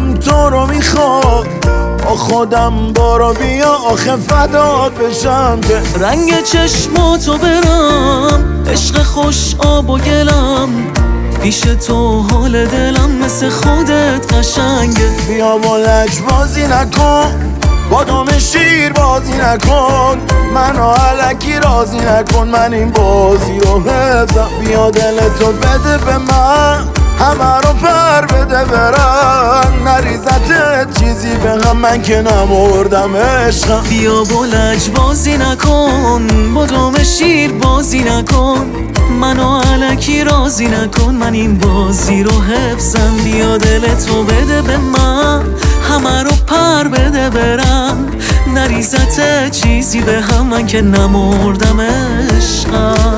دلم تو رو میخواد، با خودم برو بیا آخه فدات بشم که رنگ چشماتو برم، عشق خوش آب و گلم، پیش تو حال دلم مثل خودت قشنگه. بیا و لج بازی نکن، با دم شیر بازی نکن، منو علکی راضی نکن، من این بازی رو حفظم. بیا دلتو بده به من، همه رو پر بده برن، نریزت چیزی به هم من که نمردم عشقم. بیا و لج بازی نکن، با دم شیر بازی نکن، منو علکی راضی نکن، من این بازی رو حفظم. بیا دلتو بده به من، همه رو پر بده برم، نریزت چیزی به هم من که نمردم عشقم.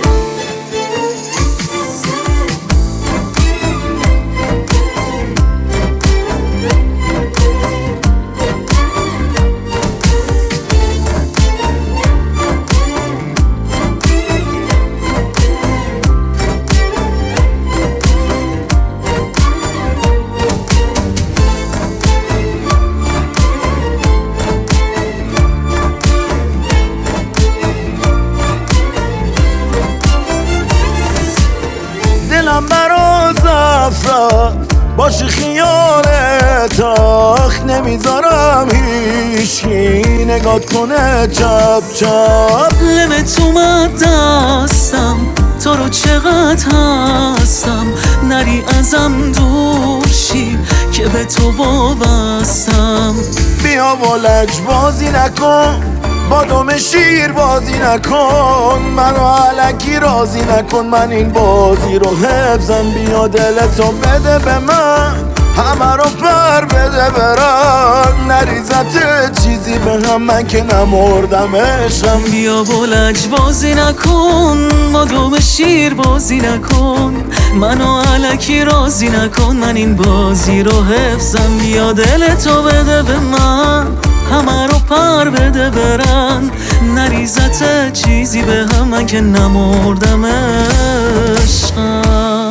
دلم برا زفت باشی خیالت، آخ نمیذارم هیچکی نگات کنه چپ چپ. لمت اومد دستم، تو رو چقدر هستم، نری ازم دور شی که به تو وابستم. بیا و لج بازی نکن، با دم شیر بازی نکن، منو علکی راضی نکن، من این بازی رو حفظم. بیا دلتو بده به من، همه رو پر بده برن، نریزت چیزی به هم من که نمردم عشقم. بیا و لج بازی نکن، با دم شیر بازی نکن، منو علکی راضی نکن، من این بازی رو حفظم. بیا دلتو بده به من، همه رو پر بده برن، نریزت چیزی به هم من که نمردم عشقم.